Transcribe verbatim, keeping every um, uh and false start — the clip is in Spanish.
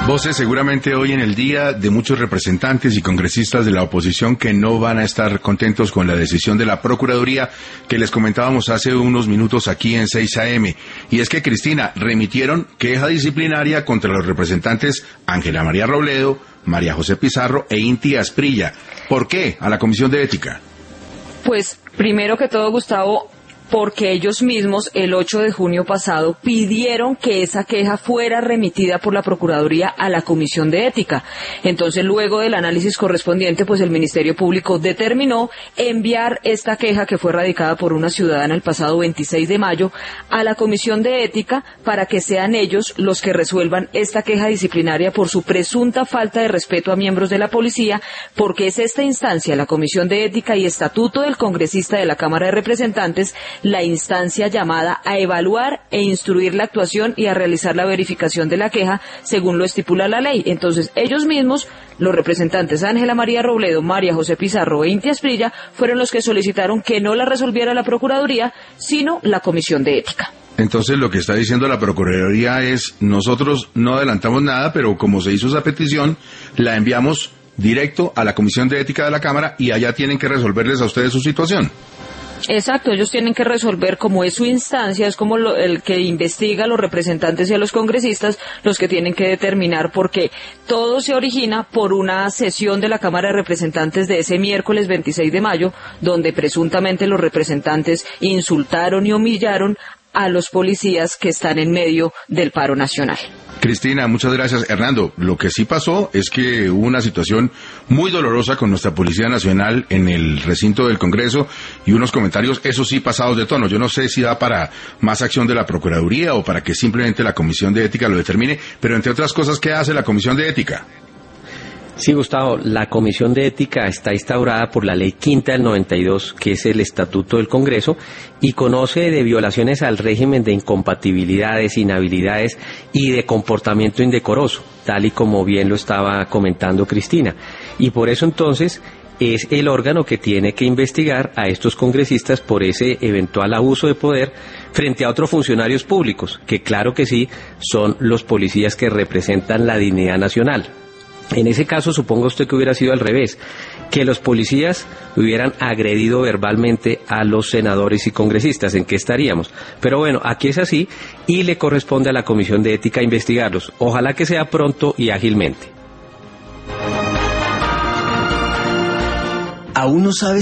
Voces seguramente hoy en el día de muchos representantes y congresistas de la oposición que no van a estar contentos con la decisión de la Procuraduría que les comentábamos hace unos minutos aquí en seis A M. Y es que, Cristina, remitieron queja disciplinaria contra los representantes Ángela María Robledo, María José Pizarro e Inti Asprilla. ¿Por qué? A la Comisión de Ética. Pues, primero que todo, Gustavo, porque ellos mismos el ocho de junio pasado pidieron que esa queja fuera remitida por la Procuraduría a la Comisión de Ética. Entonces, luego del análisis correspondiente, pues el Ministerio Público determinó enviar esta queja, que fue radicada por una ciudadana el pasado veintiséis de mayo, a la Comisión de Ética para que sean ellos los que resuelvan esta queja disciplinaria por su presunta falta de respeto a miembros de la policía, porque es esta instancia, la Comisión de Ética y Estatuto del Congresista de la Cámara de Representantes, la instancia llamada a evaluar e instruir la actuación y a realizar la verificación de la queja según lo estipula la ley. Entonces, ellos mismos, los representantes Ángela María Robledo, María José Pizarro e Inti Asprilla, fueron los que solicitaron que no la resolviera la Procuraduría, sino la Comisión de Ética. Entonces, lo que está diciendo la Procuraduría es, nosotros no adelantamos nada, pero como se hizo esa petición, la enviamos directo a la Comisión de Ética de la Cámara y allá tienen que resolverles a ustedes su situación. Exacto, ellos tienen que resolver, como es su instancia, es como lo, el que investiga a los representantes y a los congresistas, los que tienen que determinar, porque todo se origina por una sesión de la Cámara de Representantes de ese miércoles veintiséis de mayo, donde presuntamente los representantes insultaron y humillaron a los policías que están en medio del paro nacional. Cristina, muchas gracias. Hernando, lo que sí pasó es que hubo una situación muy dolorosa con nuestra Policía Nacional en el recinto del Congreso y unos comentarios, eso sí, pasados de tono. Yo no sé si da para más acción de la Procuraduría o para que simplemente la Comisión de Ética lo determine, pero entre otras cosas, ¿qué hace la Comisión de Ética? Sí, Gustavo, la Comisión de Ética está instaurada por la Ley Quinta del noventa y dos, que es el Estatuto del Congreso, y conoce de violaciones al régimen de incompatibilidades, inhabilidades y de comportamiento indecoroso, tal y como bien lo estaba comentando Cristina. Y por eso entonces es el órgano que tiene que investigar a estos congresistas por ese eventual abuso de poder frente a otros funcionarios públicos, que claro que sí, son los policías que representan la dignidad nacional. En ese caso, suponga usted que hubiera sido al revés, que los policías hubieran agredido verbalmente a los senadores y congresistas, ¿en qué estaríamos? Pero bueno, aquí es así y le corresponde a la Comisión de Ética investigarlos. Ojalá que sea pronto y ágilmente. ¿Aún no sabes